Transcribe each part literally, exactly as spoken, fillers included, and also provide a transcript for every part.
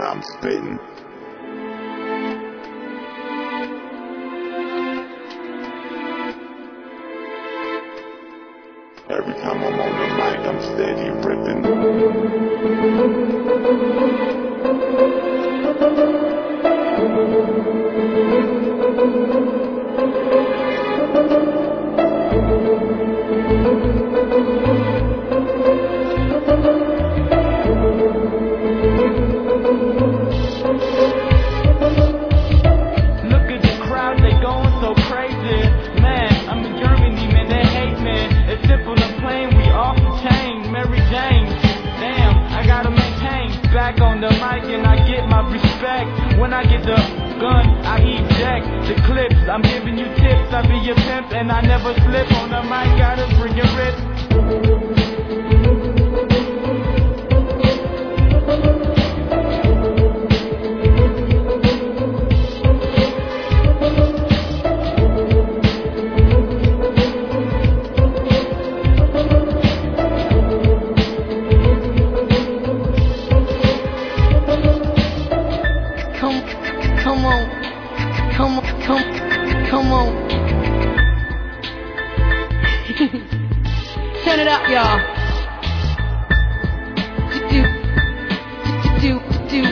I'm spitting. Every time I'm on the mic, I'm steady ripping. Look at the crowd, they going so crazy. Man, I'm in Germany, man, they hate me. It's simple and plain, we off the chain. Mary Jane, damn, I gotta maintain. Back on the mic and I get my respect. When I get the gun, I eject the clips. I'm giving you tips, I be your pimp and I never slip. On the mic, gotta bring it rip. Come on, come on, come, come on. Turn it up, y'all. Do, do, do, do.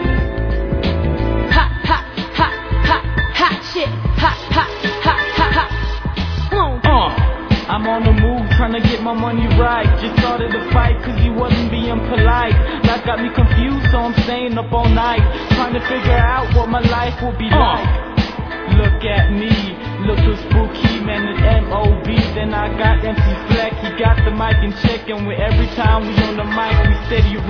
Hot, hot, hot, hot, hot shit. Hot, hot, hot, hot, hot. Come on. Uh, I'm on the move, trying to get my money right. Just started a fight, cause he wasn't being polite. Life got me confused, so I'm staying up all night, trying to figure out what my life will be uh. like. Look at me, look so spooky, man, it's M O B. Then I got M C Fleck, he got the mic in check, and with every time we on the mic, we steady